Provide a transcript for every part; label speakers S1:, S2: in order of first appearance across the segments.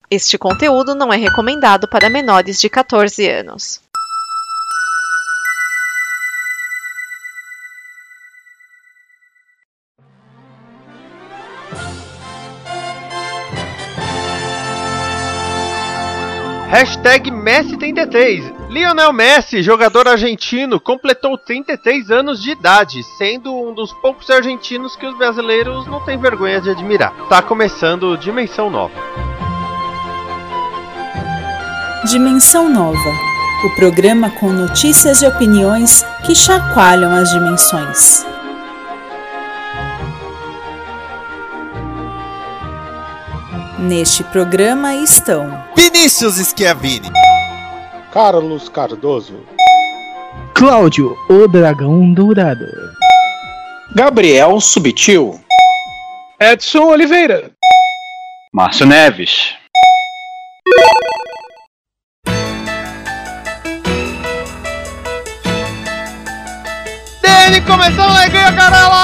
S1: Este conteúdo não é recomendado para menores de 14 anos.
S2: Hashtag Messi33. Lionel Messi, jogador argentino, completou 33 anos de idade, sendo um dos poucos argentinos que os brasileiros não têm vergonha de admirar. Tá começando Dimensão Nova.
S3: Dimensão Nova, o programa com notícias e opiniões que chacoalham as dimensões. Neste programa estão
S4: Vinícius Schiavini,
S5: Carlos Cardoso,
S6: Cláudio, o Dragão Dourado,
S5: Gabriel Subtil,
S7: Edson Oliveira,
S8: Márcio Neves.
S2: Dele começou a alegria, caramba!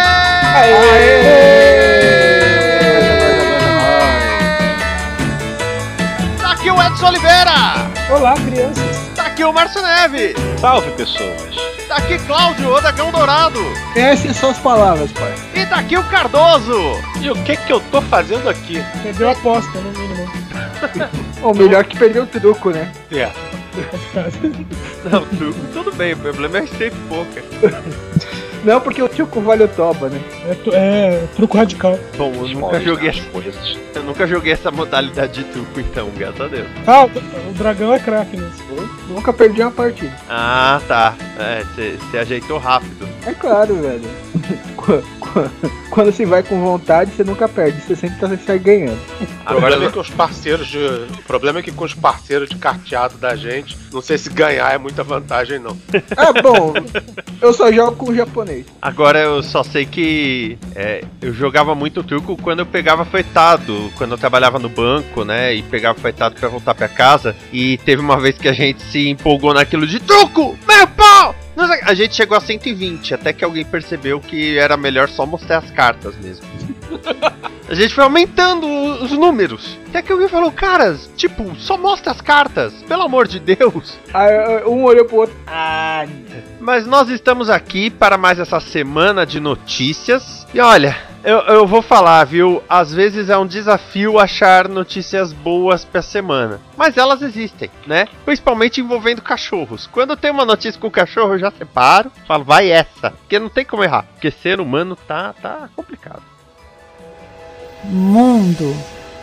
S2: Tá aqui o Edson Oliveira!
S7: Olá, crianças!
S2: Tá aqui o Márcio Neves!
S8: Salve, pessoas!
S2: Tá aqui Cláudio, o Dragão Dourado!
S6: Essas são as palavras, pai.
S2: E tá aqui o Cardoso!
S5: E o que eu tô fazendo aqui?
S7: Perdeu a aposta, no mínimo.
S6: Ou melhor que perdeu o truco, né?
S5: É.
S2: Não, tudo bem, o problema é sempre poker.
S6: Não, porque o truco vale o toba, né?
S7: É truco radical.
S2: Bom, eu nunca joguei essa modalidade de truco, então, graças a Deus.
S7: Ah, o dragão é craque nisso.
S6: Nunca perdi uma partida.
S2: Ah, tá. Você ajeitou rápido.
S6: É claro, velho. Quando você vai com vontade, você nunca perde, você sempre tá sai ganhando.
S5: O problema é que com os parceiros de carteado da gente, não sei se ganhar é muita vantagem, não.
S6: Ah, bom, eu só jogo com o japonês.
S2: Agora eu só sei que eu jogava muito truco quando eu pegava fretado, quando eu trabalhava no banco, né, e pegava fretado pra voltar pra casa, e teve uma vez que a gente se empolgou naquilo de truco, meu pau! A gente chegou a 120, até que alguém percebeu que era melhor só mostrar as cartas mesmo. A gente foi aumentando os números. Até que alguém falou, caras, tipo, só mostra as cartas, pelo amor de Deus.
S6: Um olhou pro outro.
S2: Mas nós estamos aqui para mais essa semana de notícias. E olha, eu vou falar, viu? Às vezes é um desafio achar notícias boas pra semana. Mas elas existem, né? Principalmente envolvendo cachorros. Quando tem uma notícia com cachorro, eu já separo. Falo, vai essa. Porque não tem como errar. Porque ser humano tá complicado.
S3: Mundo.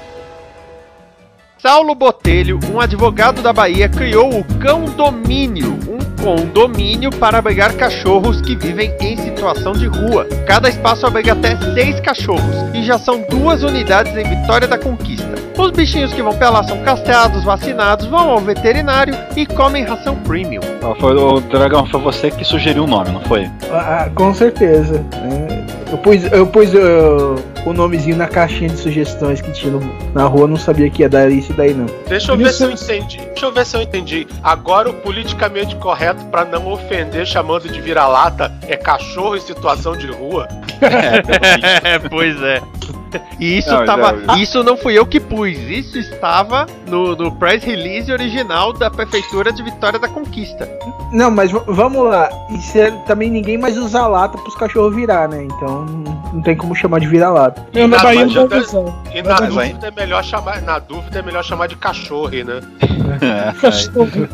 S2: Saulo Botelho, um advogado da Bahia, criou o Cão Domínio, um condomínio para abrigar cachorros que vivem em situação de rua. Cada espaço abriga até 6 cachorros e já são 2 unidades em Vitória da Conquista. Os bichinhos que vão pra lá são castrados, vacinados, vão ao veterinário e comem ração premium.
S8: O Dragão, foi você que sugeriu o nome, não foi?
S6: Com certeza. Eu pus o nomezinho na caixinha de sugestões que tinha na rua, não sabia que ia dar isso daí não.
S5: Deixa eu ver se eu entendi. Agora o politicamente correto pra não ofender chamando de vira-lata é cachorro em situação de rua?
S2: Pois é. E isso isso não fui eu que pus, isso estava no press release original da Prefeitura de Vitória da Conquista.
S6: Não, mas vamos lá, isso também ninguém mais usa lata pros cachorros virar, né? Então não tem como chamar de vira-lata.
S7: Na Bahia não tem
S5: visão. E na dúvida é melhor chamar de cachorro, né?
S7: Cachorro.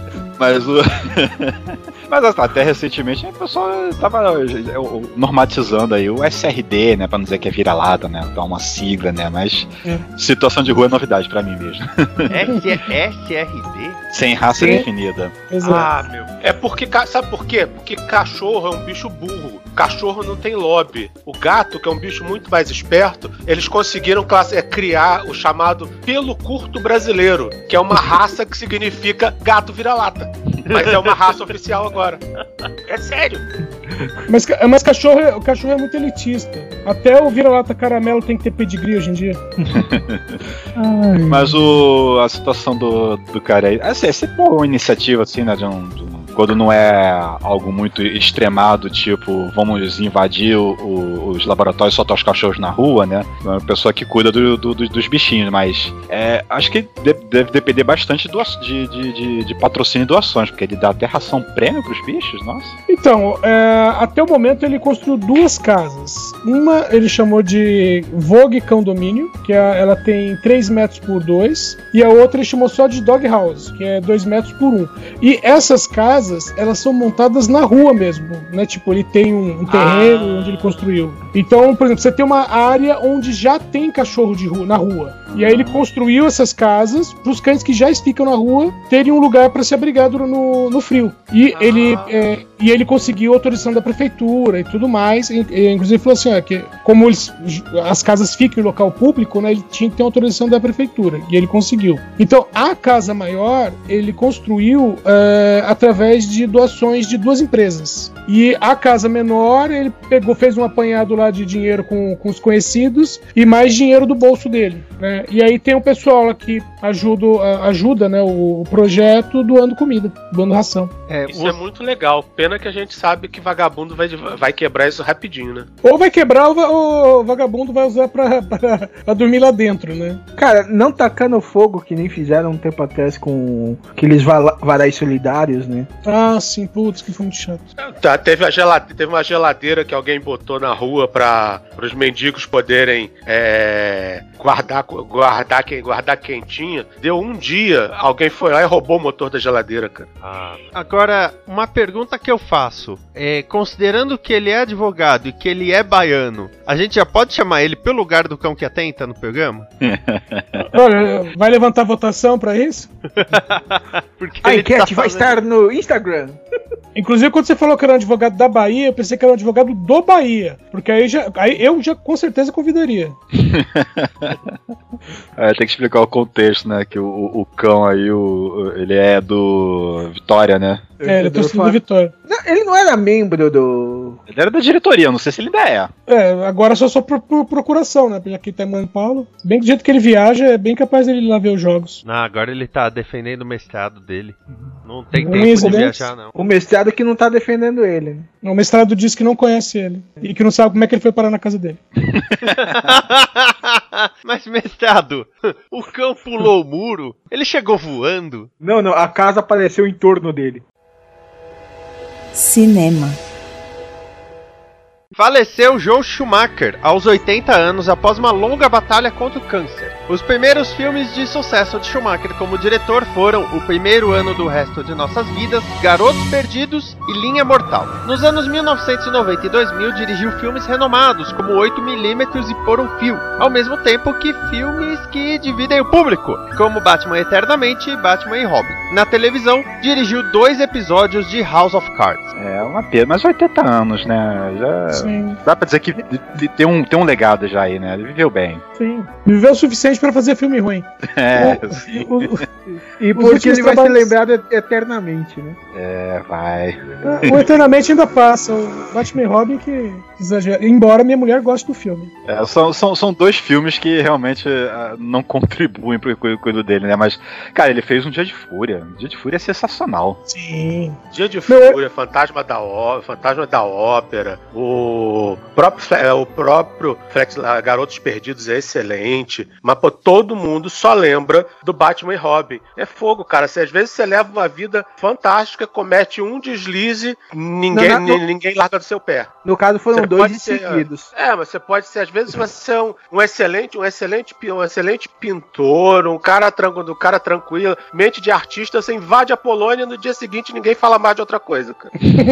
S8: Mas até recentemente a pessoa tava normatizando aí o SRD, né? Pra não dizer que é vira-lata, né? Então uma sigla, né? Mas situação de rua é novidade pra mim mesmo.
S2: SRD?
S8: Sem raça definida.
S7: Exato.
S5: Meu. É porque, sabe por quê? Porque cachorro é um bicho burro. Cachorro não tem lobby. O gato, que é um bicho muito mais esperto, eles conseguiram criar o chamado pelo curto brasileiro, que é uma raça que significa gato vira-lata. Mas é uma raça oficial agora. É sério.
S7: Mas cachorro é muito elitista. Até o vira-lata caramelo tem que ter pedigree hoje em dia.
S8: Mas a situação do cara aí... É sempre uma iniciativa, assim, né? De um quando não é algo muito extremado, tipo, vamos invadir os laboratórios e soltar os cachorros na rua, né? É uma pessoa que cuida dos bichinhos, mas acho que deve depender bastante de patrocínio e doações, porque ele dá até ração prêmio pros bichos, nossa.
S7: Então, até o momento ele construiu 2 casas. Uma ele chamou de Vogue Condomínio, que ela tem 3 metros por 2, e a outra ele chamou só de Dog House, que é 2 metros por 1. E essas casas, elas são montadas na rua mesmo, né? Tipo, ele tem um terreno onde ele construiu. Então, por exemplo, você tem uma área onde já tem cachorro na rua. E aí ele construiu essas casas para os cães que já ficam na rua terem um lugar para se abrigar no frio. E ele conseguiu autorização da prefeitura e tudo mais. E, inclusive falou assim, que como as casas ficam em local público, né, ele tinha que ter autorização da prefeitura. E ele conseguiu. Então, a casa maior, ele construiu através de doações de 2 empresas. E a casa menor, ele fez um apanhado lá de dinheiro com os conhecidos e mais dinheiro do bolso dele, né? E aí tem o pessoal lá que ajuda, né, o projeto doando comida, doando ração.
S5: Isso é muito legal. Pena que a gente sabe que vagabundo vai quebrar isso rapidinho, né?
S7: Ou vai quebrar ou o vagabundo vai usar pra dormir lá dentro, né?
S6: Cara, não tacando fogo que nem fizeram um tempo atrás com aqueles varais solidários, né?
S7: Ah, sim, putz, que foi muito chato.
S5: Teve uma geladeira que alguém botou na rua para os mendigos poderem guardar quentinha. Deu um dia, alguém foi lá e roubou o motor da geladeira, cara.
S2: Agora, uma pergunta que eu faço. Considerando que ele é advogado e que ele é baiano, a gente já pode chamar ele pelo lugar do cão que atenta no programa?
S7: Olha, vai levantar votação pra isso?
S6: A enquete vai estar no Instagram.
S7: Inclusive, quando você falou que era um advogado da Bahia, eu pensei que era um advogado do Bahia. Porque aí eu já com certeza convidaria.
S8: Tem que explicar o contexto, né? Que o cão aí, ele é do Vitória, né?
S7: Ele é torcedor do Vitória.
S6: Não, ele não era membro do...
S8: Ele era da diretoria, não sei se ele ainda é.
S7: Agora só por procuração, né? Porque aqui tá em São Paulo. Bem que do jeito que ele viaja, é bem capaz dele ir lá ver os jogos.
S2: Não, agora ele tá defendendo o mestrado dele. Não tem tempo de viajar, não.
S6: O mestrado que não tá defendendo ele, né?
S7: O mestrado diz que não conhece ele. E que não sabe como é que ele foi parar na casa dele.
S2: Mas, mestrado, o cão pulou o muro? Ele chegou voando?
S6: Não, a casa apareceu em torno dele.
S3: Cinema.
S2: Faleceu Joel Schumacher aos 80 anos após uma longa batalha contra o câncer. Os primeiros filmes de sucesso de Schumacher como diretor foram O Primeiro Ano do Resto de Nossas Vidas, Garotos Perdidos e Linha Mortal. Nos anos 1990 e 2000 dirigiu filmes renomados como 8mm e Por um Fio, ao mesmo tempo que filmes que dividem o público, como Batman Eternamente e Batman e Robin. Na televisão, dirigiu 2 episódios de House of Cards.
S8: É uma pena, mas 80 anos, né?
S7: Sim.
S8: Dá pra dizer que tem um legado já aí, né? Ele viveu bem.
S7: Sim. Viveu o suficiente pra fazer filme ruim.
S6: E porque ele vai ser lembrado eternamente, né?
S8: Vai.
S7: O Eternamente ainda passa. O Batman e Robin que exagera. Embora minha mulher goste do filme.
S8: São 2 filmes que realmente não contribuem pro cuido dele, né? Mas, cara, ele fez um Dia de Fúria. Dia de Fúria é sensacional.
S7: Sim.
S5: Dia de Fúria, Fantasma da Ópera, o próprio Garotos Perdidos é excelente, mas pô, todo mundo só lembra do Batman e Robin. É fogo, cara. Às vezes você leva uma vida fantástica, comete um deslize, ninguém larga do seu pé.
S6: No caso foram 2 seguidos.
S5: Mas você pode ser, às vezes você é um excelente pintor, um cara tranquilo, mente de artista, você invade a Polônia, no dia seguinte ninguém fala mais de outra coisa, cara.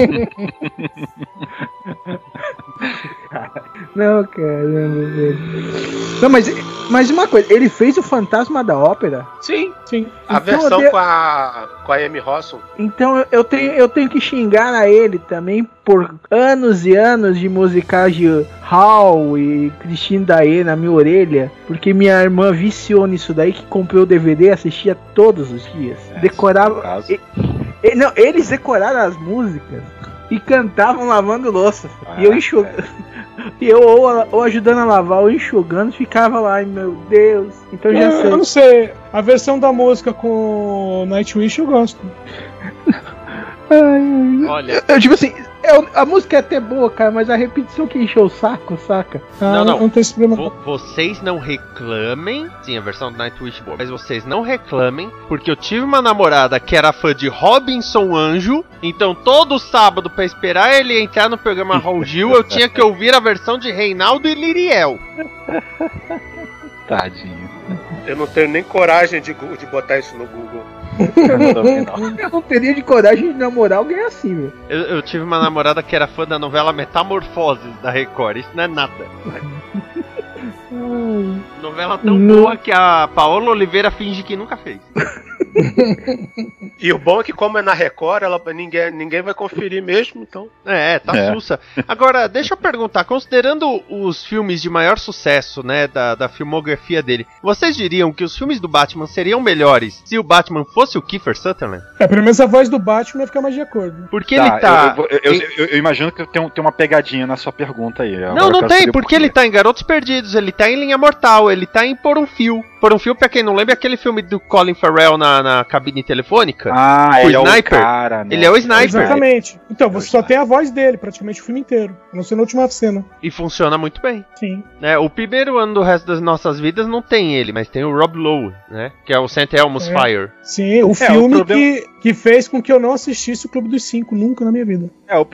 S6: Não, caramba, velho. Não, mas uma coisa, ele fez o Fantasma da Ópera?
S5: Sim.
S6: Então,
S5: A versão com a Amy Rossum.
S6: Então eu tenho que xingar a ele também por anos e anos de musicagem Hall e Christine Daé na minha orelha, porque minha irmã viciou nisso daí, que comprou o DVD e assistia todos os dias. Decorava. Não, eles decoraram as músicas e cantavam lavando louça. E eu enxugando. E eu ou ajudando a lavar ou enxugando, ficava lá, e meu Deus. Então já sei.
S7: Eu não sei. A versão da música com Nightwish eu gosto.
S2: Olha,
S6: Tipo assim, a música é até boa, cara, mas a repetição que encheu o saco, saca?
S7: Não tem esse problema.
S2: vocês não reclamem. Sim, a versão do Nightwish boa. Mas vocês não reclamem, porque eu tive uma namorada que era fã de Robinson Anjo. Então todo sábado, pra esperar ele entrar no programa Raul Gil, eu tinha que ouvir a versão de Reinaldo e Liriel.
S8: Tadinho.
S5: Eu não tenho nem coragem de botar isso no Google.
S6: Eu não teria de coragem de namorar alguém assim, velho.
S2: Eu tive uma namorada que era fã da novela Metamorfoses da Record. Isso não é nada. Novela tão boa que a Paola Oliveira finge que nunca fez.
S5: E o bom é que, como é na Record, ninguém vai conferir mesmo, então.
S2: Tá sussa. Agora, deixa eu perguntar, considerando os filmes de maior sucesso, né, da filmografia dele, vocês diriam que os filmes do Batman seriam melhores se o Batman fosse o Kiefer Sutherland?
S7: Pelo menos a voz do Batman ia ficar mais de acordo.
S2: Porque ele tá...
S8: Eu imagino que tem uma pegadinha na sua pergunta aí.
S2: Não tem, porque ele tá em Garotos Perdidos, ele tá em Linha Mortal, ele tá em Por um Fio. Por um Fio, pra quem não lembra, é aquele filme do Colin Farrell na cabine telefônica.
S8: Ele é
S2: Sniper.
S8: o cara, né?
S2: Ele é o Sniper.
S7: Exatamente. Então, você só tem a voz dele, praticamente o filme inteiro. A não ser na última cena.
S2: E funciona muito bem.
S7: Sim.
S2: O primeiro ano do Resto das Nossas Vidas não tem ele, mas tem o Rob Lowe, né? Que é o St. Elmo's Fire.
S7: Sim, o filme que fez com que eu não assistisse o Clube dos Cinco nunca na minha vida.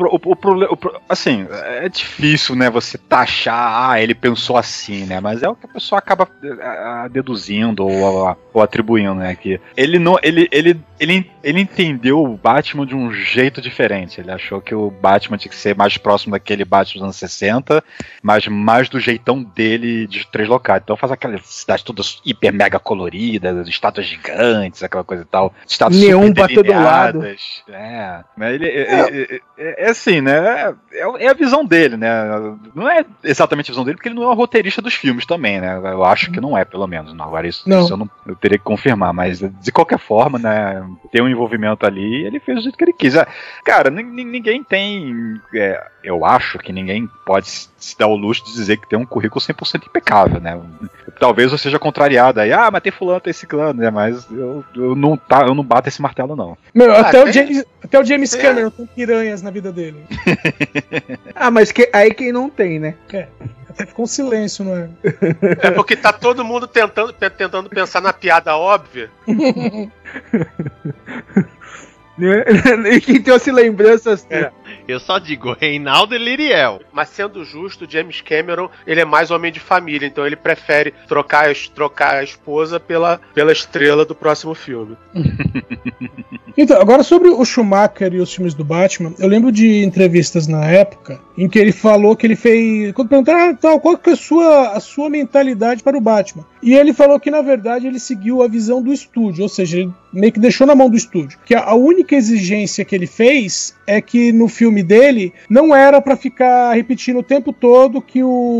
S8: Assim, é difícil, né, você taxar, ele pensou assim, né, mas é o que a pessoa acaba deduzindo ou atribuindo, né, que ele entendeu o Batman de um jeito diferente. Ele achou que o Batman tinha que ser mais próximo daquele Batman dos anos 60, mas mais do jeitão dele de Três Locais. Então faz aquelas cidades todas hiper mega coloridas, estátuas gigantes, aquela coisa e tal, estátuas
S6: neon pra todo lado.
S8: Mas é assim, né? É a visão dele, né? Não é exatamente a visão dele, porque ele não é o roteirista dos filmes também, né? Eu acho que não é, pelo menos. Não, agora isso eu teria que confirmar, mas de qualquer forma, né? Tem um envolvimento ali, ele fez do jeito que ele quis. Cara, ninguém tem... eu acho que ninguém pode se dar o luxo de dizer que tem um currículo 100% impecável, né? Talvez eu seja contrariado aí, mas tem fulano, tem ciclano, né? Mas eu não bato esse martelo, não.
S7: Até o James Cameron tem piranhas na vida dele.
S6: Mas aí quem não tem, né?
S7: Até ficou um silêncio, não é?
S5: É porque tá todo mundo tentando pensar na piada óbvia.
S6: E quem trouxe lembranças...
S2: Eu só digo Reinaldo e Liriel.
S5: Mas sendo justo, James Cameron, ele é mais homem de família, então ele prefere trocar a esposa pela estrela do próximo filme.
S7: Então, agora sobre o Schumacher e os filmes do Batman, eu lembro de entrevistas na época em que ele falou que ele fez... Quando perguntaram, qual que é a sua mentalidade para o Batman? E ele falou que, na verdade, ele seguiu a visão do estúdio, ou seja, ele meio que deixou na mão do estúdio. Que a única exigência que ele fez é que no filme dele não era pra ficar repetindo o tempo todo que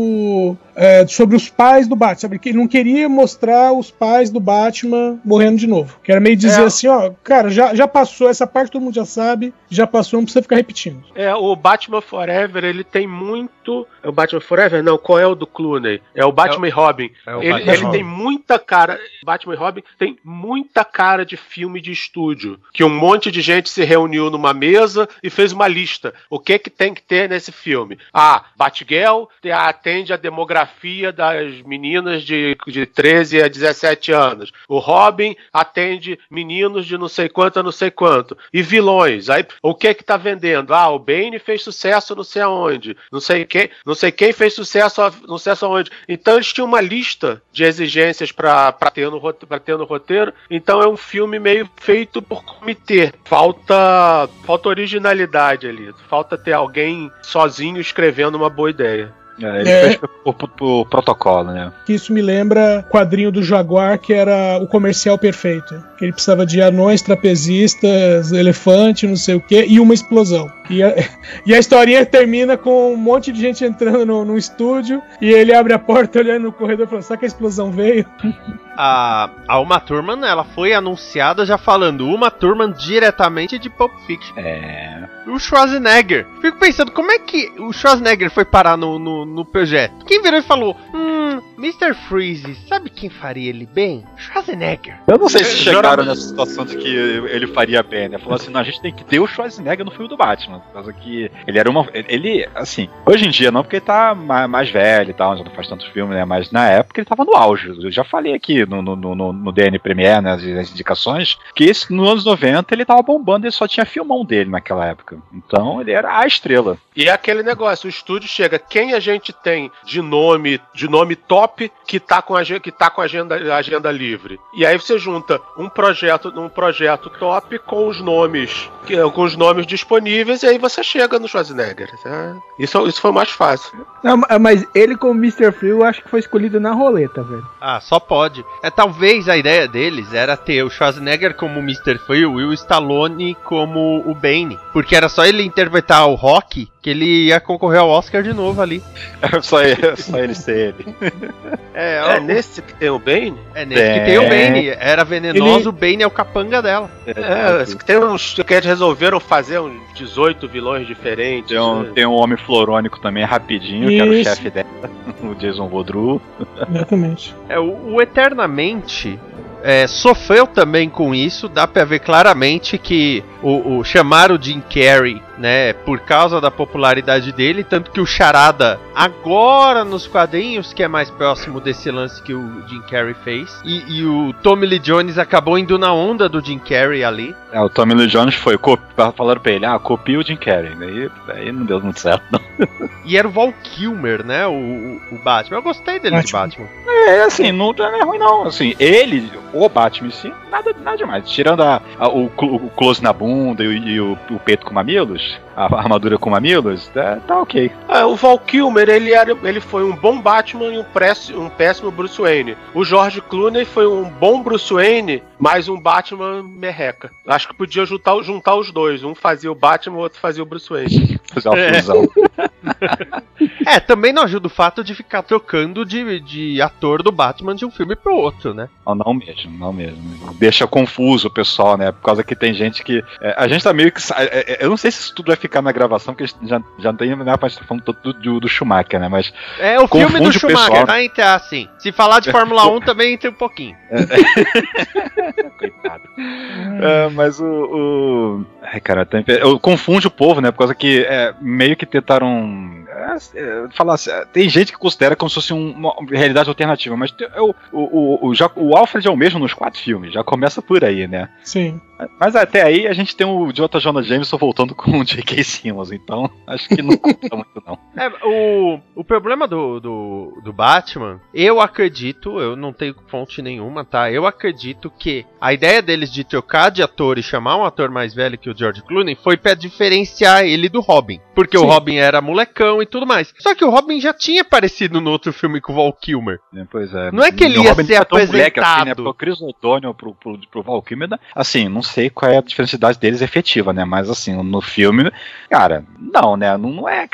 S7: sobre os pais do Batman, sabe? Que ele não queria mostrar os pais do Batman morrendo de novo. Que era meio dizer assim, cara, já passou, essa parte todo mundo já sabe, já passou, não precisa ficar repetindo.
S5: O Batman Forever, ele tem muito... É o Batman Forever? Não, qual é o do Clooney? É o Batman e Robin. Ele tem muita cara... Batman e Robin tem muita cara de filme de estúdio. Que um monte de gente se reuniu numa mesa e fez uma lista. O que tem que ter nesse filme? Batgirl atende a demografia das meninas de 13 a 17 anos. O Robin atende meninos de não sei quanto a não sei quanto. E vilões. Aí, o que tá vendendo? O Bane fez sucesso não sei aonde. Não sei quem fez sucesso não sei aonde. Então eles tinham uma lista de exigências pra ter no roteiro. Então é um filme meio feito por comitê. Falta originalidade ali. Falta ter alguém sozinho escrevendo uma boa ideia.
S8: Ele fez por protocolo, né?
S7: Que isso me lembra o quadrinho do Jaguar, que era o comercial perfeito. Que ele precisava de anões, trapezistas, elefante, não sei o que, e uma explosão. E a historinha termina com um monte de gente entrando no estúdio, e ele abre a porta olhando no corredor e falando, será que a explosão veio?
S2: A Uma Thurman, ela foi anunciada já falando Uma Thurman diretamente de Pulp Fiction. O Schwarzenegger. Fico pensando, como é que o Schwarzenegger foi parar no projeto? Quem virou e falou, Mr. Freeze, sabe quem faria ele bem? Schwarzenegger.
S8: Eu não sei se chegaram nessa situação de que ele faria bem, né? Falou assim, não, a gente tem que ter o Schwarzenegger no filme do Batman. Por causa que ele era uma... Ele, assim, hoje em dia não, porque ele tá mais velho e tal, já não faz tantos filmes, né? Mas na época ele tava no auge. Eu já falei aqui no DN Premiere, né, as indicações, que nos anos 90 ele tava bombando, ele só tinha filmão dele naquela época. Então ele era a estrela.
S5: E é aquele negócio, o estúdio chega, quem a gente tem de nome top que tá com a agenda livre. E aí você junta um projeto top com os nomes disponíveis, e aí você chega no Schwarzenegger. Isso foi mais fácil.
S6: Não, mas ele como Mr. Free, eu acho que foi escolhido na roleta, velho.
S2: Ah, só pode. Talvez a ideia deles era ter o Schwarzenegger como Mr. Phil e o Stallone como o Bane. Porque era só ele interpretar o Rocky que ele ia concorrer ao Oscar de novo ali.
S8: só ele ser ele.
S5: É nesse que tem o Bane?
S2: É nesse que tem o Bane. Era venenoso, o Bane é o capanga dela.
S5: Que tem uns que eles resolveram fazer uns 18 vilões diferentes.
S8: Tem um homem florônico também, rapidinho, que era o chefe dela, o Jason Vodru.
S7: Exatamente.
S2: O Eternamente sofreu também com isso, dá pra ver claramente que chamaram o Jim Carrey, né, por causa da popularidade dele, tanto que o Charada, agora nos quadrinhos, que é mais próximo desse lance que o Jim Carrey fez, e o Tommy Lee Jones acabou indo na onda do Jim Carrey ali.
S8: O Tommy Lee Jones falaram pra ele, copia o Jim Carrey, daí não deu muito certo, não.
S2: E era o Val Kilmer, né, o Batman. Eu gostei dele de Batman.
S8: Assim, não é ruim não, assim, o Batman em si, nada demais, tirando o close na bunda e o peito com mamilos, a armadura com mamilos, tá ok.
S5: O Val Kilmer, ele foi um bom Batman e um péssimo Bruce Wayne. O George Clooney foi um bom Bruce Wayne, mas um Batman merreca. Acho que podia juntar os dois. Um fazia o Batman, o outro fazia o Bruce Wayne.
S8: Fazer uma fusão.
S2: Também não ajuda o fato de ficar trocando de ator do Batman de um filme pro outro, né?
S8: Não mesmo. Deixa confuso o pessoal, né? Por causa que tem gente que... a gente tá meio que... eu não sei se isso tudo vai ficar na gravação, porque já tem a parte falando do Schumacher, né? Mas
S2: o filme do Schumacher vai entrar assim. Se falar de Fórmula 1 também entra um pouquinho.
S8: Coitado. Mas ai, cara, eu confundo o povo, né? Por causa que meio que tentaram... falar assim, tem gente que considera como se fosse uma realidade alternativa, mas o Alfred é o mesmo nos 4 filmes, já começa por aí, né?
S7: Sim.
S8: Mas até aí a gente tem o J. Jonah Jameson voltando com o J.K. Simmons, então acho que não conta muito não.
S2: O problema do Batman, eu acredito, eu não tenho fonte nenhuma, tá? Eu acredito que a ideia deles de trocar de ator e chamar um ator mais velho que o George Clooney foi pra diferenciar ele do Robin. Porque Sim. O Robin era molecão e tudo mais. Só que o Robin já tinha aparecido no outro filme com o Val Kilmer.
S8: Pois é.
S2: Não é que ele ia ser apresentado. Moleque, assim, né?
S8: Pro Chris O'Donnell, pro Val Kilmer, assim, não sei qual é a diferença deles efetiva, né? Mas assim, no filme, cara, não, né? Não é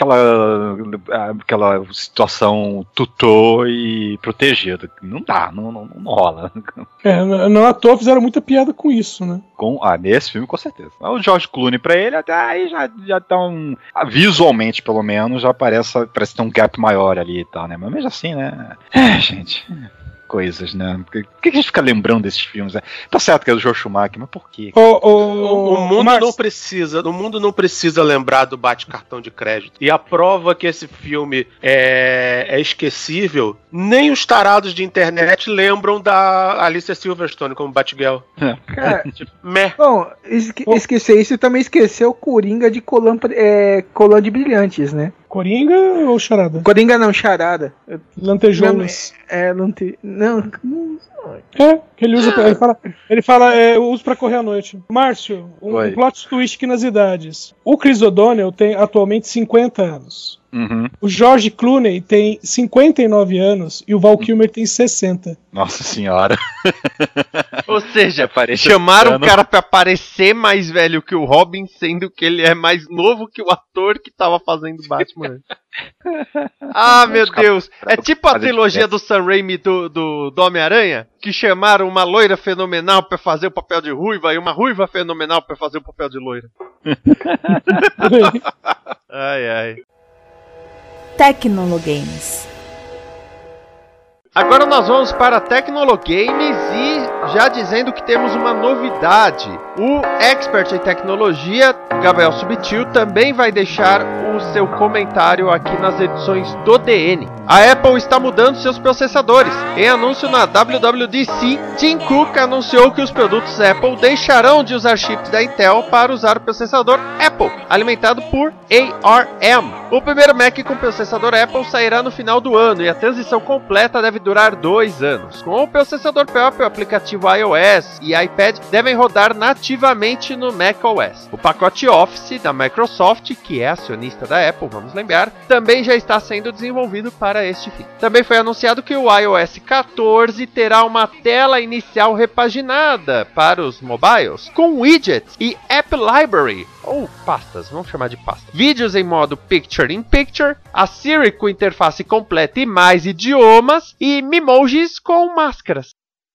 S8: aquela situação tutor e protegido. Não dá, não rola.
S7: No ator fizeram muita piada com isso, né?
S8: Nesse filme, com certeza. O George Clooney pra ele, até aí já tá visualmente, pelo menos, já parece ter um gap maior ali e tal, né? Mas mesmo assim, né? Gente... coisas, né? Por que a gente fica lembrando desses filmes? Né? Tá certo que é do Joel Schumacher, mas por quê?
S5: O mundo não precisa lembrar do bate-cartão de crédito. E a prova que esse filme é esquecível, nem os tarados de internet lembram da Alicia Silverstone como Batgirl.
S6: Cara, Bom, esquecer isso e também esqueceu o Coringa de Colã de Brilhantes, né?
S7: Coringa ou Charada?
S6: Coringa não, Charada.
S7: Lantejoulas.
S6: Não.
S7: Que ele usa ele fala, eu uso pra correr à noite. Márcio, um plot twist aqui nas idades. O Chris O'Donnell tem atualmente 50 anos.
S8: Uhum.
S7: O George Clooney tem 59 anos e o Val Kilmer tem 60.
S8: Nossa senhora.
S2: Ou seja, chamaram o cara pra parecer mais velho que o Robin, sendo que ele é mais novo que o ator que tava fazendo Batman. Meu Deus. É tipo a trilogia do Sam Raimi do Homem-Aranha, que chamaram uma loira fenomenal pra fazer o papel de ruiva e uma ruiva fenomenal pra fazer o papel de loira. Ai.
S3: Tecnologames.
S2: Agora nós vamos para Tecnologames e já dizendo que temos uma novidade. O expert em tecnologia, Gabriel Subtil, também vai deixar o seu comentário aqui nas edições do DN. A Apple está mudando seus processadores. Em anúncio na WWDC, Tim Cook anunciou que os produtos Apple deixarão de usar chips da Intel para usar o processador Apple, alimentado por ARM. O primeiro Mac com processador Apple sairá no final do ano e a transição completa deve durar 2 anos. Com o processador próprio, o aplicativo iOS e iPad devem rodar nativamente no macOS. O pacote Office da Microsoft, que é acionista da Apple, vamos lembrar, também já está sendo desenvolvido para este fim. Também foi anunciado que o iOS 14 terá uma tela inicial repaginada para os mobiles, com widgets e App Library, ou pastas, vamos chamar de pastas. Vídeos em modo Picture-in-Picture, a Siri com interface completa e mais idiomas, e Memojis com máscaras.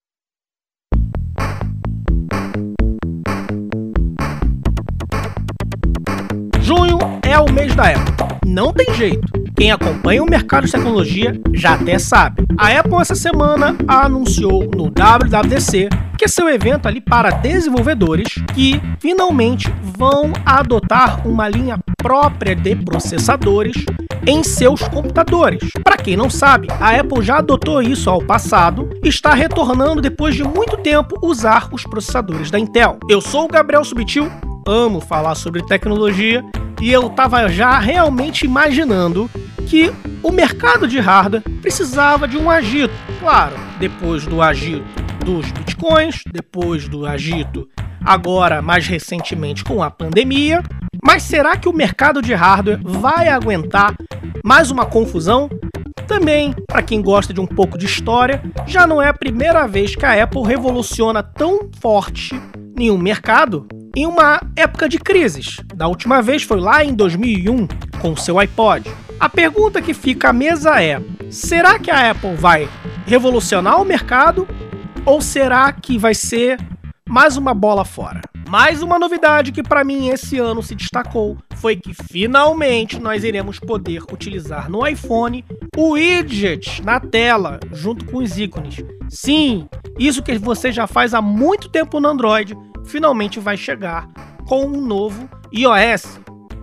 S9: Junho é o mês da Apple. Não tem jeito. Quem acompanha o mercado de tecnologia já até sabe. A Apple essa semana anunciou no WWDC que é seu evento ali para desenvolvedores que finalmente vão adotar uma linha própria de processadores em seus computadores. Para quem não sabe, a Apple já adotou isso ao passado e está retornando depois de muito tempo usar os processadores da Intel. Eu sou o Gabriel Subtil, amo falar sobre tecnologia e eu estava já realmente imaginando que o mercado de hardware precisava de um agito. Claro, depois do agito dos bitcoins, depois do agito agora mais recentemente com a pandemia. Mas será que o mercado de hardware vai aguentar mais uma confusão? Também, para quem gosta de um pouco de história, já não é a primeira vez que a Apple revoluciona tão forte em um mercado em uma época de crises. Da última vez foi lá em 2001, com o seu iPod. A pergunta que fica à mesa é: será que a Apple vai revolucionar o mercado ou será que vai ser mais uma bola fora? Mais uma novidade que para mim esse ano se destacou foi que finalmente nós iremos poder utilizar no iPhone o widget na tela junto com os ícones. Sim, isso que você já faz há muito tempo no Android finalmente vai chegar com um novo iOS.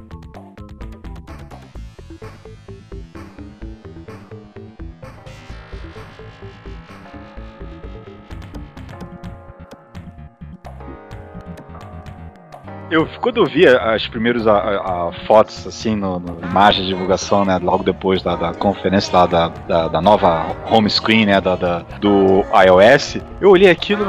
S8: Quando eu vi as primeiras fotos, assim, no imagem de divulgação, né, logo depois da conferência lá da nova home screen, né, do iOS, eu olhei aquilo,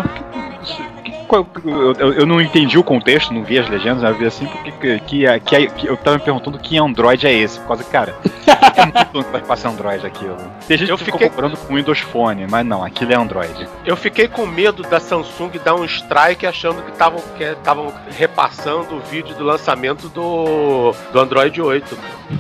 S8: eu não entendi o contexto, não vi as legendas, eu vi assim, porque eu tava me perguntando que Android é esse, por causa, cara, é muito que vai passar Android aquilo. Tem gente que ficou comprando com Windows Phone, mas não, aquilo é Android. Eu fiquei com medo da Samsung dar um strike achando que estavam repassando o vídeo do lançamento do Android 8.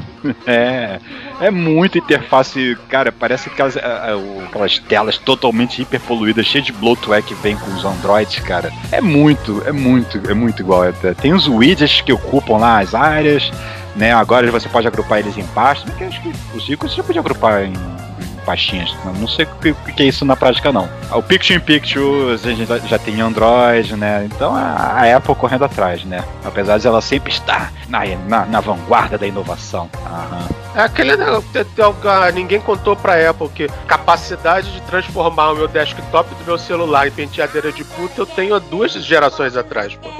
S8: É muito interface, cara, parece aquelas telas totalmente hiperpoluídas, cheias de bloatware que vem com os Androids, cara. É muito igual. Tem os widgets que ocupam lá as áreas, né? Agora você pode agrupar eles em pastas, porque acho que os ícones você podia agrupar em pastinhas. Não sei o que é isso na prática, não. O Picture-in-Picture a gente já tem Android, né? Então a Apple correndo atrás, né? Apesar de ela sempre estar na vanguarda da inovação. É aquele ninguém contou pra Apple que capacidade de transformar o meu desktop do meu celular em penteadeira de puta eu tenho 2 gerações atrás, pô.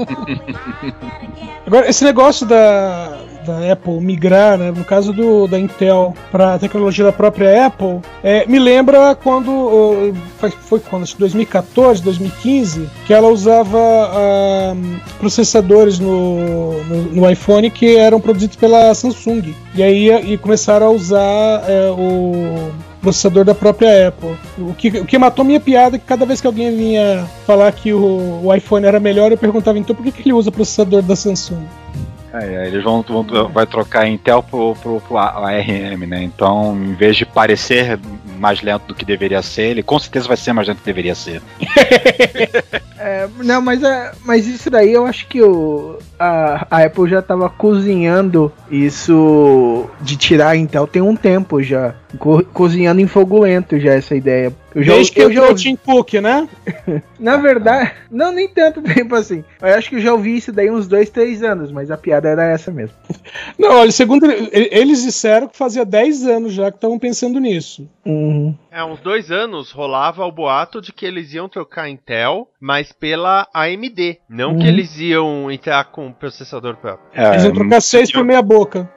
S7: Agora, esse negócio da Apple migrar, né, no caso da Intel, para a tecnologia da própria Apple, me lembra quando, foi quando, acho que 2014, 2015, que ela usava processadores no iPhone que eram produzidos pela Samsung. E aí começaram a usar o processador da própria Apple. O que matou minha piada é que cada vez que alguém vinha falar que o iPhone era melhor, eu perguntava, então por que ele usa processador da Samsung?
S8: Eles vai trocar a Intel pro ARM, né? Então, em vez de parecer mais lento do que deveria ser, ele com certeza vai ser mais lento do que deveria ser.
S6: Não, mas isso daí eu acho que a Apple já tava cozinhando isso de tirar a Intel tem um tempo já. Cozinhando em fogo lento já essa ideia.
S7: Desde que eu já ouvi Tim Cook, né?
S6: Na verdade, não nem tanto tempo assim. Eu acho que eu já ouvi isso daí uns 2, 3 anos, mas a piada era essa mesmo.
S7: Não, olha, segundo eles disseram que fazia 10 anos já que estavam pensando nisso.
S6: Uhum.
S2: Uns 2 anos rolava o boato de que eles iam trocar a Intel, mas pela AMD. Não que eles iam entrar com o processador próprio.
S7: Eles iam trocar 6 por meia boca.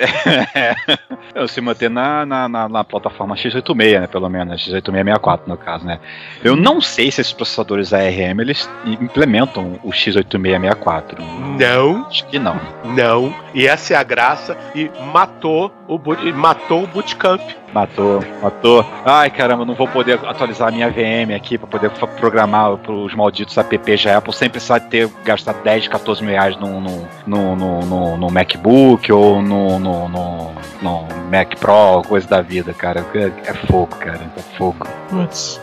S8: Se manter na plataforma x86, né, pelo menos, x86-64 no caso, né. Eu não sei se esses processadores ARM, eles implementam o x86-64.
S5: Não.
S8: Acho que não.
S5: Não, e essa é a graça, e matou o Bootcamp.
S8: Matou. Ai, caramba, não vou poder atualizar a minha VM aqui pra poder programar pros malditos apps da Apple sem precisar gastar 10, 14 mil reais no MacBook ou no Mac Pro, coisa da vida, cara. É fogo, cara. É fogo.
S7: Putz.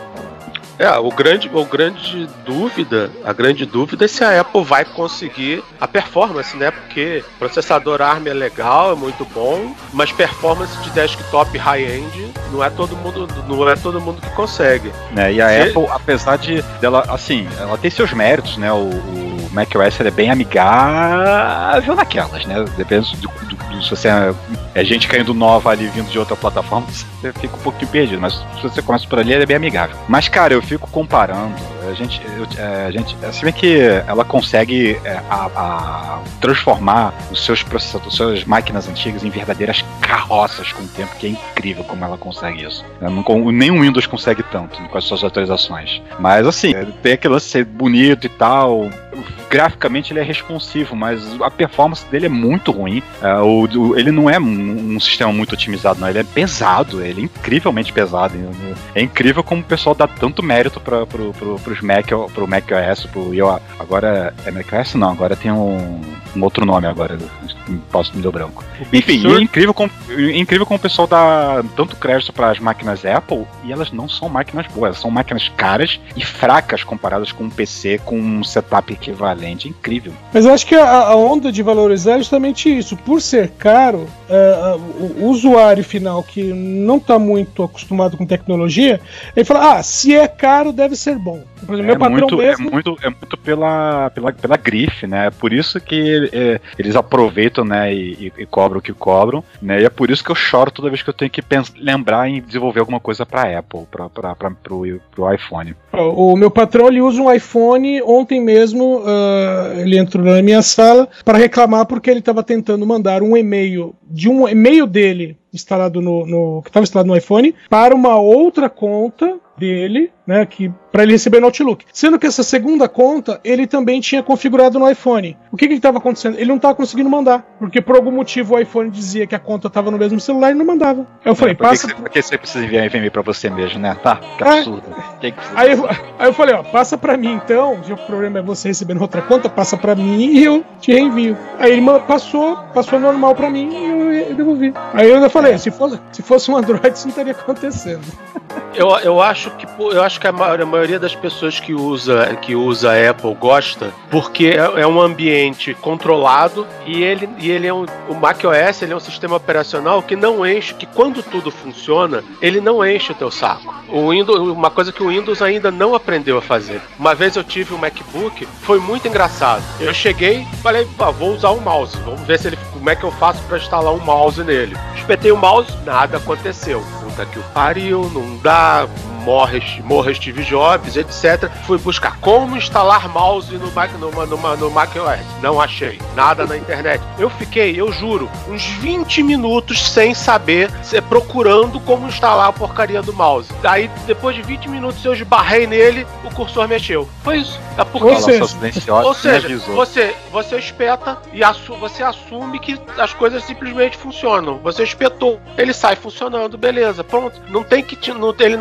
S5: A grande dúvida é se a Apple vai conseguir a performance, né? Porque processador ARM é legal, é muito bom, mas performance de desktop high-end não é todo mundo que consegue.
S8: E a Apple, apesar dela, assim, ela tem seus méritos, né? O macOS é bem amigável naquelas, né? Depende se você é gente caindo nova ali vindo de outra plataforma, você fica um pouquinho perdido, mas se você começa por ali, ele é bem amigável. Mas, cara, eu fico comparando, se bem que ela consegue transformar os seus processadores, suas máquinas antigas em verdadeiras carroças com o tempo, que é incrível como ela consegue isso. Nenhum Windows consegue tanto com as suas atualizações. Mas, assim, tem aquele lance de ser bonito e tal. Graficamente ele é responsivo, mas a performance dele é muito ruim. Ele não é um sistema muito otimizado, não. Ele é pesado, ele é incrivelmente pesado. É incrível como o pessoal dá tanto mérito pro macOS, agora é macOS? Não, agora tem um outro nome agora. Me deu branco. Enfim, é incrível como o pessoal dá tanto crédito para as máquinas Apple e elas não são máquinas boas, elas são máquinas caras e fracas comparadas com um PC com um setup equivalente. É incrível.
S7: Mas eu acho que a onda de valorizar é justamente isso. Por ser caro, o usuário final que não está muito acostumado com tecnologia, ele fala, se é caro, deve ser bom. Por exemplo, meu patrão mesmo...
S8: É muito pela grife, né? É por isso que eles aproveitam, né, e cobram o que cobram, né? E é por isso que eu choro toda vez que eu tenho que lembrar em desenvolver alguma coisa para Apple, pro iPhone.
S7: O meu patrão, ele usa um iPhone. Ontem mesmo ele entrou na minha sala para reclamar porque ele estava tentando mandar um e-mail dele instalado que estava instalado no iPhone para uma outra conta dele, né, para ele receber no Outlook. Sendo que essa segunda conta ele também tinha configurado no iPhone. O que estava acontecendo? Ele não estava conseguindo mandar, porque por algum motivo o iPhone dizia que a conta estava no mesmo celular e não mandava. Eu falei,
S8: por que você precisa enviar e-mail para você mesmo, né? Tá, que absurdo.
S7: Aí eu falei, passa para mim então, se o problema é você receber na outra conta, passa para mim e eu te reenvio. Aí ele passou normal para mim e eu devolvi. Aí eu ainda falei, se fosse um Android isso não estaria acontecendo.
S5: Eu acho que a maioria das pessoas que usa a Apple gosta, porque é um ambiente controlado e ele é o macOS, ele é um sistema operacional que não enche, que quando tudo funciona, ele não enche o teu saco. Uma coisa que o Windows ainda não aprendeu a fazer. Uma vez eu tive um MacBook, foi muito engraçado. Eu cheguei, falei, vou usar um mouse, vamos ver como é que eu faço para instalar um mouse nele. Espetei o mouse, nada aconteceu. Puta que o pariu, não dá, morre Steve Jobs, etc. Fui buscar como instalar mouse no macOS. Não achei nada na internet. Eu fiquei, eu juro, uns 20 minutos sem saber, procurando como instalar a porcaria do mouse. Aí, depois de 20 minutos, eu esbarrei nele, o cursor mexeu. Foi isso. É porque, ou seja, você espeta e você assume que as coisas simplesmente funcionam. Você espetou, ele sai funcionando, beleza, pronto. Ele não tem que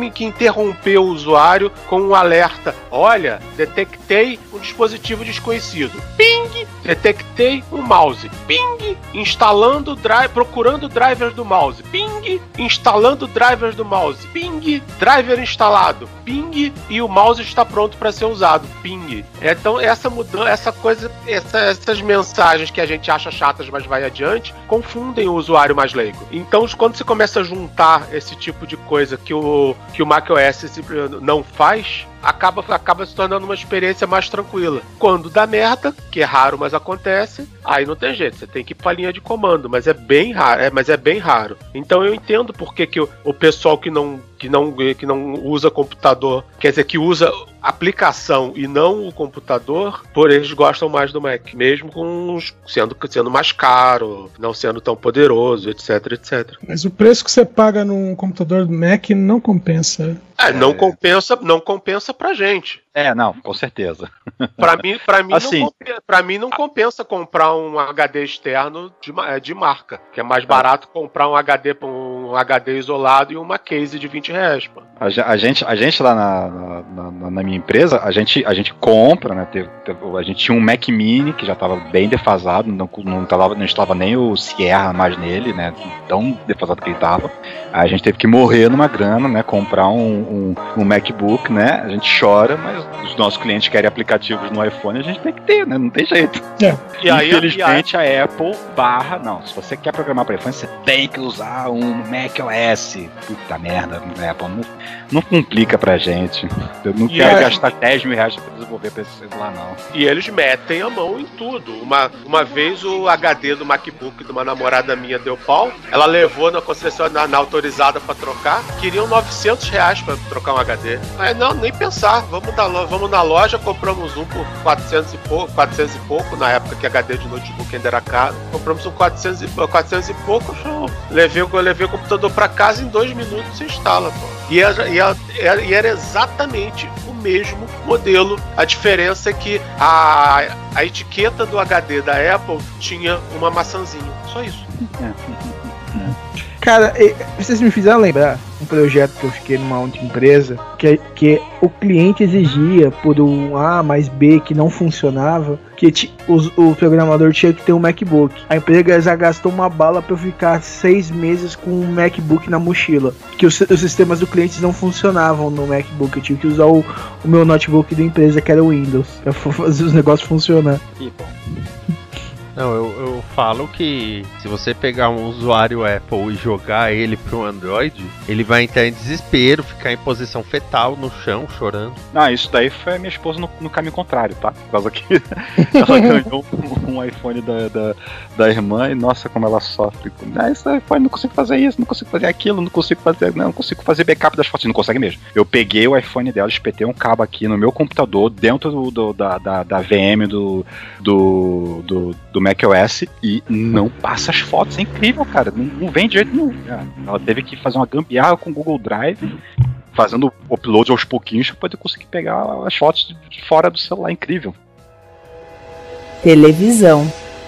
S5: que interromper o usuário com um alerta. Olha, detectei um dispositivo desconhecido. Ping! Detectei um mouse. Ping! Procurando drivers do mouse. Ping! Instalando drivers do mouse. Ping! Driver instalado. Ping! E o mouse está pronto para ser usado. Ping! Então essa mudança, essas mensagens que a gente acha chatas, mas vai adiante, confundem o usuário mais leigo. Então, quando você começa a juntar esse tipo de coisa que o macOS não faz, acaba se tornando uma experiência mais tranquila. Quando dá merda, que é raro, mas acontece, aí não tem jeito, você tem que ir pra linha de comando, mas é bem raro. Então eu entendo porque que o pessoal que não usa computador, quer dizer, que usa aplicação e não o computador, por eles gostam mais do Mac, mesmo sendo mais caro, não sendo tão poderoso, etc.
S7: Mas o preço que você paga num computador do Mac não compensa.
S5: Não compensa pra gente.
S8: Não, com certeza.
S5: Pra mim não compensa comprar um HD externo de marca, que é mais barato comprar um HD isolado e uma case de R$20, pô.
S8: A gente lá na minha empresa, a gente compra, né? A gente tinha um Mac Mini que já estava bem defasado, não estava nem o Sierra mais nele, né? Tão defasado que ele estava. A gente teve que morrer numa grana, né? Comprar um MacBook, né? A gente chora, mas os nossos clientes querem aplicativos no iPhone, a gente tem que ter, né? Não tem jeito. Infelizmente a Apple não, se você quer programar para iPhone, você tem que usar um macOS. Puta merda, a Apple não complica pra gente. Eu não quero gastar R$10.000 pra desenvolver pra esse celular, não.
S5: E eles metem a mão em tudo. Uma vez o HD do MacBook de uma namorada minha deu pau, ela levou na concessionária, na autorizada pra trocar, queriam R$900 pra trocar um HD. Aí não, nem pensar, vamos na loja, compramos um por 400 e pouco, na época que HD de notebook ainda era caro, compramos um 400 e pouco, show. Levei o computador pra casa, em 2 minutos se instala, pô. E era exatamente o mesmo modelo. A diferença é que a etiqueta do HD da Apple tinha uma maçãzinha. Só isso.
S6: Cara, vocês me fizeram lembrar um projeto que eu fiquei numa outra empresa, que o cliente exigia por um A mais B que não funcionava, que o programador tinha que ter um MacBook. A empresa já gastou uma bala para eu ficar 6 meses com um MacBook na mochila, que os sistemas do cliente não funcionavam no MacBook. Eu tive que usar o meu notebook da empresa, que era o Windows, para fazer os negócios funcionar.
S2: Não, eu falo que se você pegar um usuário Apple e jogar ele pro Android, ele vai entrar em desespero, ficar em posição fetal no chão, chorando.
S8: Isso daí foi a minha esposa no caminho contrário, tá? Por causa que ela ganhou um iPhone da irmã e, nossa, como ela sofre. Esse iPhone, não consigo fazer isso, não consigo fazer aquilo, não consigo fazer backup das fotos. Não consegue mesmo. Eu peguei o iPhone dela, espetei um cabo aqui no meu computador, dentro da VM do macOS, e não passa as fotos. É incrível, cara. Não vem de jeito nenhum. Ela teve que fazer uma gambiarra com o Google Drive, fazendo upload aos pouquinhos para poder conseguir pegar as fotos de fora do celular. Incrível.
S3: Televisão.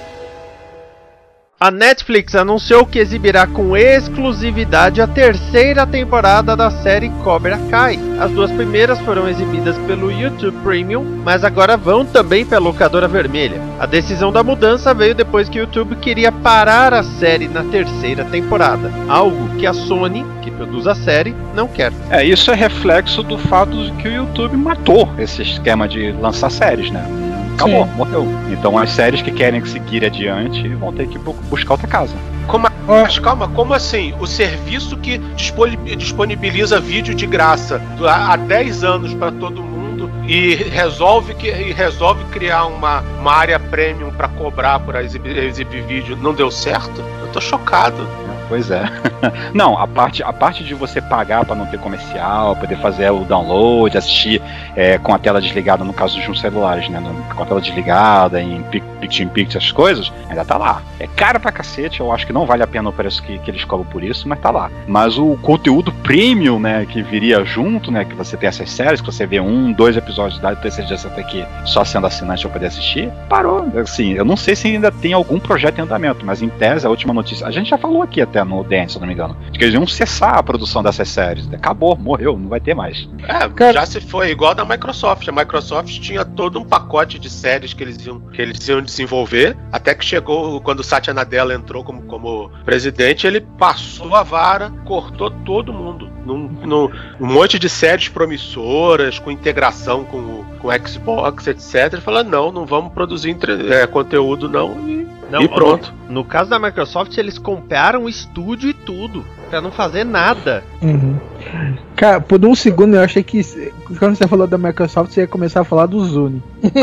S2: A Netflix anunciou que exibirá com exclusividade a 3ª temporada da série Cobra Kai. As 2 primeiras foram exibidas pelo YouTube Premium, mas agora vão também pela locadora vermelha. A decisão da mudança veio depois que o YouTube queria parar a série na 3ª temporada, algo que a Sony, que produz a série, não quer.
S8: Isso é reflexo do fato de que o YouTube matou esse esquema de lançar séries, né? Acabou, morreu. Então as séries que querem seguir adiante vão ter que buscar outra casa.
S5: Mas calma, como assim? O serviço que disponibiliza vídeo de graça há 10 anos para todo mundo e resolve criar uma área premium para cobrar por exibir vídeo, não deu certo? Eu tô chocado.
S8: Pois é. Não, a parte de você pagar para não ter comercial, poder fazer o download, assistir com a tela desligada, no caso de uns celulares, né? Com a tela desligada, em Picture, essas coisas, ainda tá lá. É caro pra cacete, eu acho que não vale a pena o preço que eles cobram por isso, mas tá lá. Mas o conteúdo premium, né, que viria junto, né, que você tem essas séries, que você vê 1, 2 episódios da terceira dia, você tem que só sendo assinante pra poder assistir, parou. Assim, eu não sei se ainda tem algum projeto em andamento, mas em tese, a última notícia, a gente já falou aqui até até no Dance, se eu não me engano. Acho que eles iam cessar a produção dessas séries. Acabou, morreu, não vai ter mais.
S5: Já se foi, igual da Microsoft. A Microsoft tinha todo um pacote de séries que eles iam desenvolver, até que chegou, quando o Satya Nadella entrou como presidente, ele passou a vara, cortou todo mundo. Um monte de séries promissoras, com integração com o Xbox, etc. Ele falou, não vamos produzir conteúdo e pronto.
S2: No caso da Microsoft, eles compraram o estúdio e tudo, pra não fazer nada.
S6: Uhum. Cara, por um segundo eu achei que quando você falou da Microsoft, você ia começar a falar do Zune.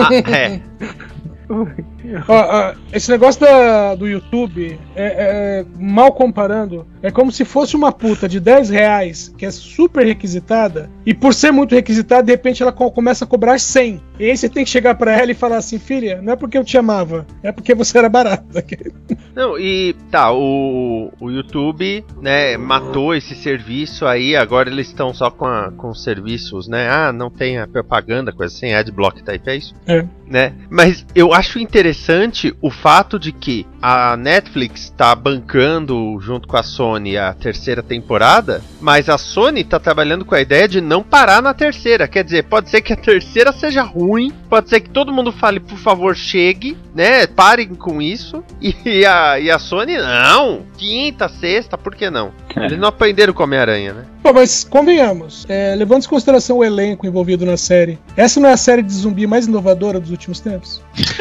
S7: Esse negócio do YouTube, mal comparando, é como se fosse uma puta de R$10 que é super requisitada, e por ser muito requisitada, de repente ela começa a cobrar 100. E aí você tem que chegar pra ela e falar assim, filha, não é porque eu te amava, é porque você era barata.
S2: Não, e tá, o YouTube, né, matou esse serviço aí, agora eles estão só com os serviços, né, não tem a propaganda, coisa assim, adblock type, é isso? Né? Mas eu acho interessante o fato de que a Netflix tá bancando junto com a Sony a terceira temporada, mas a Sony tá trabalhando com a ideia de não parar na terceira. Quer dizer, pode ser que a terceira seja ruim, pode ser que todo mundo fale, por favor, chegue, né? Parem com isso. E a Sony, não, quinta, sexta, por que não? Eles não aprenderam com Homem-Aranha, né?
S7: Pô, mas convenhamos, levando em consideração o elenco envolvido na série, essa não é a série de zumbi mais inovadora dos últimos tempos?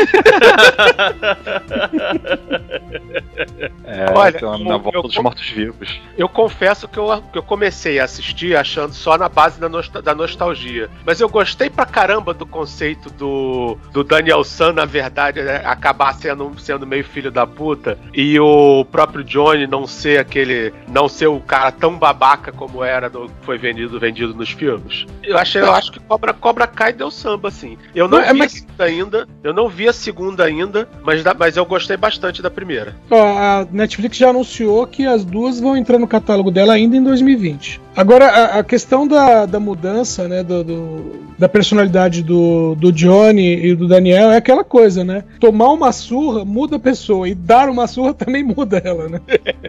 S8: Olha, então, na volta dos mortos-vivos.
S5: Eu confesso que eu comecei a assistir achando só na base da nostalgia. Mas eu gostei pra caramba do conceito do Daniel San, na verdade, acabar sendo meio filho da puta, e o próprio Johnny não ser o cara tão babaca como era foi vendido nos filmes. Eu acho que Cobra Kai deu samba, assim. Eu não vi a segunda ainda, mas eu gostei bastante da primeira.
S7: A Netflix já anunciou que as duas vão entrar no catálogo dela ainda em 2020. Agora, a questão da mudança, né, da personalidade do Johnny e do Daniel é aquela coisa, né? Tomar uma surra muda a pessoa, e dar uma surra também muda ela, né?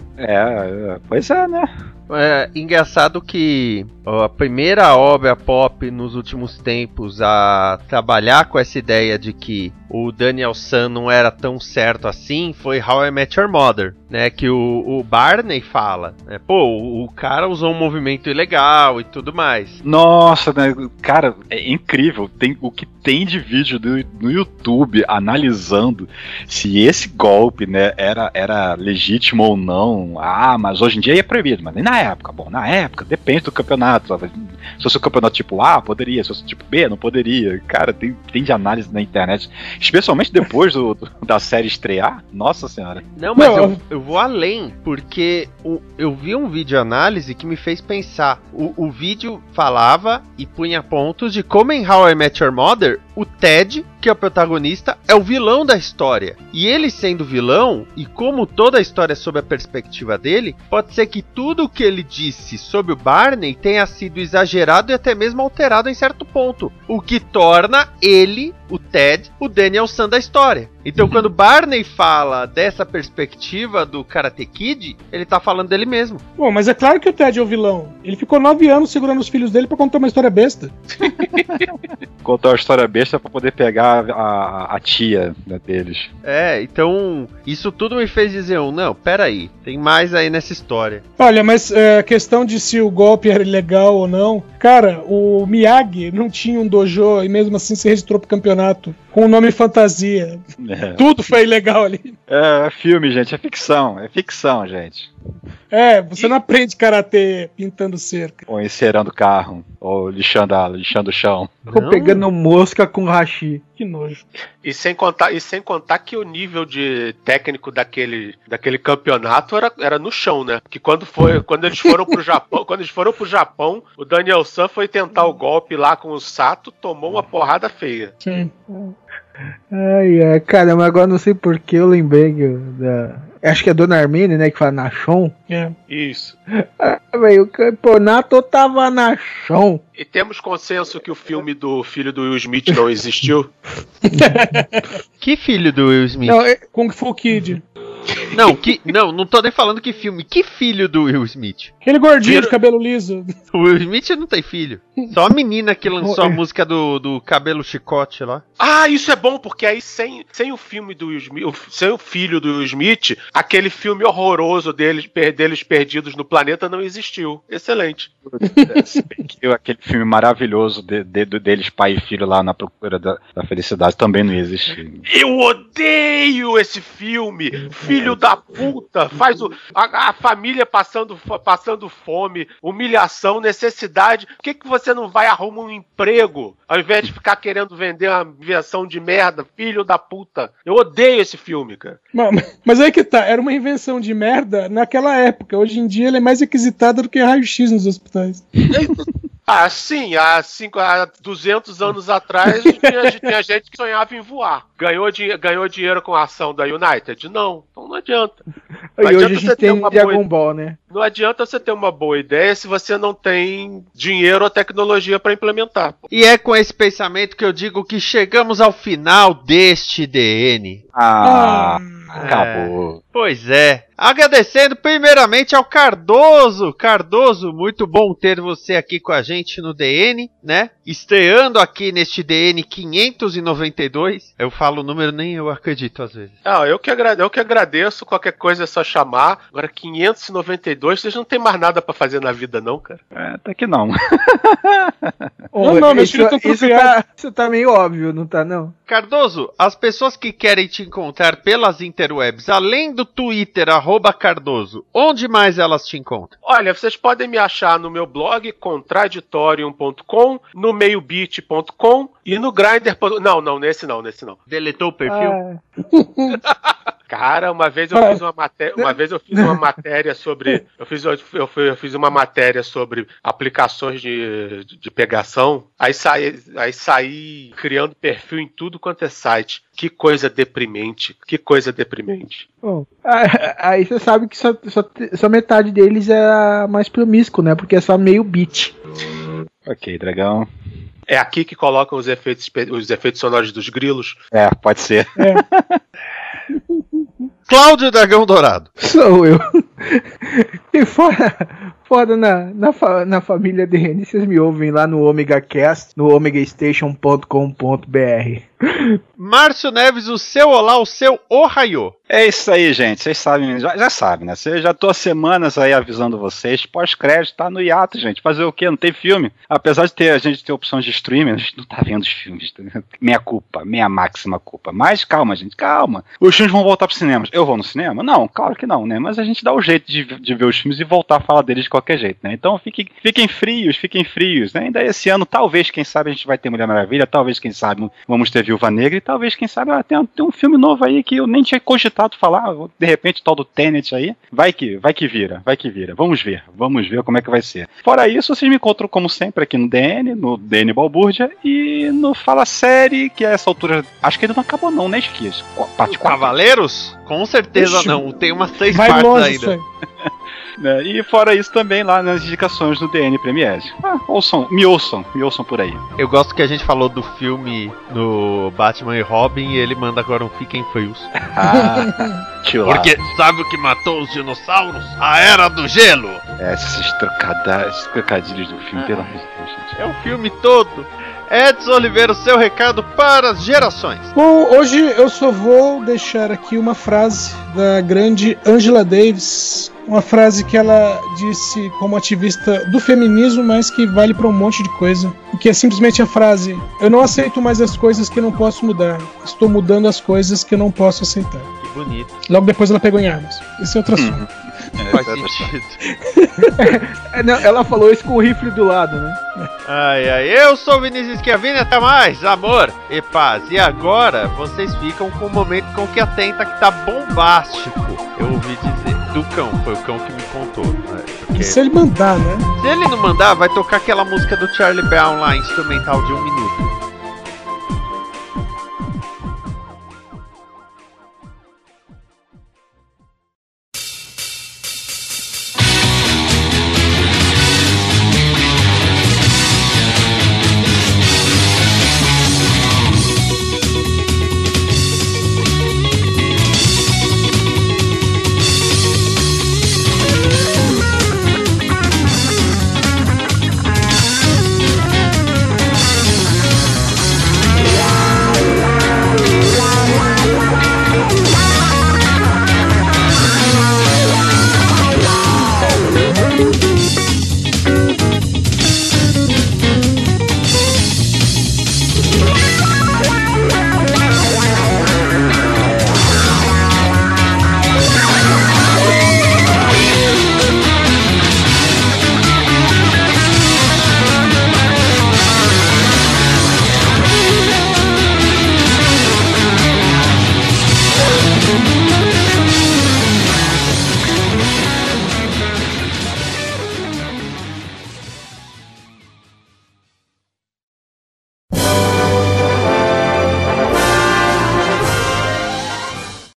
S8: Pois é, né?
S2: É engraçado que a primeira obra pop nos últimos tempos a trabalhar com essa ideia de que o Daniel San não era tão certo assim foi How I Met Your Mother, né? Que o Barney fala, né? Pô, o cara usou um movimento ilegal e tudo mais.
S8: Nossa, né? Cara, é incrível. O que tem de vídeo no YouTube analisando se esse golpe, né, era legítimo ou não. Mas hoje em dia é proibido, mas nem na época. Bom, na época, depende do campeonato. Sabe? Se fosse o campeonato tipo A, poderia. Se fosse tipo B, não poderia. Cara, tem de análise na internet. Especialmente depois da série estrear. Nossa senhora.
S2: Não, mas eu vou além. Porque eu vi um vídeo análise que me fez pensar. O vídeo falava e punha pontos de como em How I Met Your Mother, o Ted, que é o protagonista, é o vilão da história. E ele sendo vilão, e como toda a história é sob a perspectiva dele, pode ser que tudo o que ele disse sobre o Barney tenha sido exagerado e até mesmo alterado em certo ponto. O que torna ele, o Ted, o Daniel San da história. Então quando Barney fala dessa perspectiva do Karate Kid, ele tá falando dele mesmo.
S7: Bom, mas é claro que o Ted é o vilão. Ele ficou 9 anos segurando os filhos dele pra contar uma história besta.
S8: Contou uma história besta pra poder pegar a tia, né, deles.
S2: Então isso tudo me fez dizer, não, peraí, tem mais aí nessa história.
S7: Olha, mas a questão de se o golpe era ilegal ou não, cara, o Miyagi não tinha um dojo e mesmo assim se registrou pro campeonato com o nome fantasia. Tudo foi ilegal ali.
S8: É filme, gente, é ficção, gente.
S7: Você não aprende karatê pintando cerca.
S8: Ou encerando carro, ou lixando o chão.
S6: Ou pegando mosca com hashi.
S7: Que nojo.
S5: E sem contar que o nível de técnico daquele campeonato era no chão, né? Porque quando eles foram pro Japão, o Daniel San foi tentar o golpe lá com o Sato, tomou uma porrada feia.
S7: Sim.
S6: Cara, mas agora não sei porque eu lembrei acho que é a Dona Armênia, né, que fala Nachon.
S5: Isso.
S6: O campeonato tava Nachon.
S5: E temos consenso que o filme do filho do Will Smith não existiu?
S2: Que filho do Will Smith?
S7: Não, Kung Fu Kid.
S2: Não tô nem falando que filme. Que filho do Will Smith?
S7: Aquele gordinho de cabelo liso.
S2: O Will Smith não tem filho. Só a menina que lançou a música do cabelo chicote lá.
S5: Ah, isso é bom, porque aí sem o filme do Will Smith, sem o filho do Will Smith, aquele filme horroroso deles perdidos no planeta não existiu. Excelente.
S8: Aquele filme maravilhoso deles, pai e filho, lá na procura da felicidade, também não existe.
S5: Eu odeio esse filme! Filho da puta! Faz a família passando fome, humilhação, necessidade. Por que você não vai arrumar um emprego ao invés de ficar querendo vender uma invenção de merda? Filho da puta! Eu odeio esse filme, cara.
S7: Mas aí que tá, era uma invenção de merda naquela época. Hoje em dia ele é mais requisitado do que raio-x nos hospitais.
S5: Ah, sim, há 200 anos atrás tinha gente que sonhava em voar. Ganhou dinheiro com a ação da United? Não, então não adianta.
S6: E hoje a gente tem Dragon Ball, né?
S5: Não adianta você ter uma boa ideia se você não tem dinheiro ou tecnologia para implementar.
S2: E é com esse pensamento que eu digo que chegamos ao final deste DN.
S8: Acabou.
S2: Pois é. Agradecendo primeiramente ao Cardoso. Cardoso, muito bom ter você aqui com a gente no DN, né? Estreando aqui neste DN 592. Eu falo o número, nem eu acredito às vezes.
S5: Eu que agradeço. Qualquer coisa é só chamar. Agora 592, vocês não tem mais nada pra fazer na vida não, cara?
S8: Até que não.
S6: Isso tá meio óbvio, não tá não?
S2: Cardoso, as pessoas que querem te encontrar pelas interwebs, além do Twitter, @Cardoso, onde mais elas te encontram?
S5: Olha, vocês podem me achar no meu blog, contraditorium.com, no meiobit.com e no Grindr. Não, nesse não.
S2: Deletou o perfil?
S5: Cara, uma vez eu fiz uma matéria sobre. Eu fiz uma matéria sobre aplicações de pegação. Aí saí criando perfil em tudo quanto é site. Que coisa deprimente.
S6: Bom, aí você sabe que só metade deles é mais promíscuo, né? Porque é só meio bit.
S8: Ok, dragão.
S5: É aqui que colocam os efeitos sonoros dos grilos?
S8: É, pode ser.
S2: Cláudio Dragão Dourado.
S6: Sou eu. E fora na família DN, vocês me ouvem lá no Omega Cast, no omegastation.com.br.
S2: Márcio Neves, o seu olá, o seu ohayô.
S8: É isso aí, gente. Vocês sabem, já sabem, né? Eu já tô há semanas aí avisando vocês. Pós-crédito tá no hiato, gente. Fazer o quê? Não tem filme. Apesar de a gente ter opções de streaming, a gente não tá vendo os filmes. Tá? Minha máxima culpa. Mas calma, gente, calma. Os filmes vão voltar pros cinemas. Eu vou no cinema? Não, claro que não, né? Mas a gente dá o jeito de ver os filmes e voltar a falar deles de qualquer jeito, né? Então fiquem frios, né? Ainda esse ano, talvez, quem sabe, a gente vai ter Mulher Maravilha, talvez, quem sabe, vamos ter Viúva Negra, e talvez, quem sabe, tem um filme novo aí que eu nem tinha cogitado falar, de repente, o tal do Tenet aí, vai que vira. Vamos ver como é que vai ser. Fora isso, vocês me encontram, como sempre, aqui no DN Balbúrdia, e no Fala Série, que a essa altura, acho que ele não acabou não, né, Esquias?
S2: Cavaleiros? Com certeza não, tem umas 6
S7: vai
S2: partes
S7: longe
S2: ainda.
S8: E fora isso também lá nas indicações do DN Premiere. Me ouçam por aí.
S2: Eu gosto que a gente falou do filme no Batman e Robin e ele manda agora um Fiquem Frios. Porque sabe o que matou os dinossauros? A Era do Gelo!
S8: Esses trocadilhos do filme, pelo amor de Deus, gente.
S2: É o filme todo. Edson Oliveira, o seu recado para as gerações.
S7: Bom, hoje eu só vou deixar aqui uma frase da grande Angela Davis, uma frase que ela disse como ativista do feminismo, mas que vale para um monte de coisa, que é simplesmente a frase: eu não aceito mais as coisas que eu não posso mudar, estou mudando as coisas que eu não posso aceitar.
S2: Que bonito.
S7: Logo depois ela pegou em armas. Esse é outro assunto.
S2: Faz sentido.
S6: Ela falou isso com o rifle do lado, né?
S2: Eu sou o Vinícius Schiavini, até mais, amor e paz. E agora vocês ficam com o momento com que atenta que tá bombástico. Eu ouvi dizer, do cão, foi o cão que me contou.
S7: E se ele mandar, né?
S2: Se ele não mandar, vai tocar aquela música do Charlie Brown lá, instrumental de 1 minuto.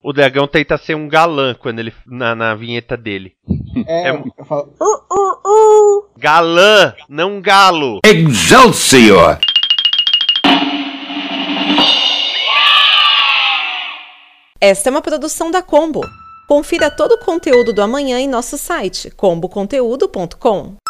S2: o dragão tenta ser um galã quando ele na vinheta dele.
S10: Eu falo.
S2: Galã, não galo.
S11: Excelsior!
S12: Esta é uma produção da Combo. Confira todo o conteúdo do amanhã em nosso site comboconteúdo.com.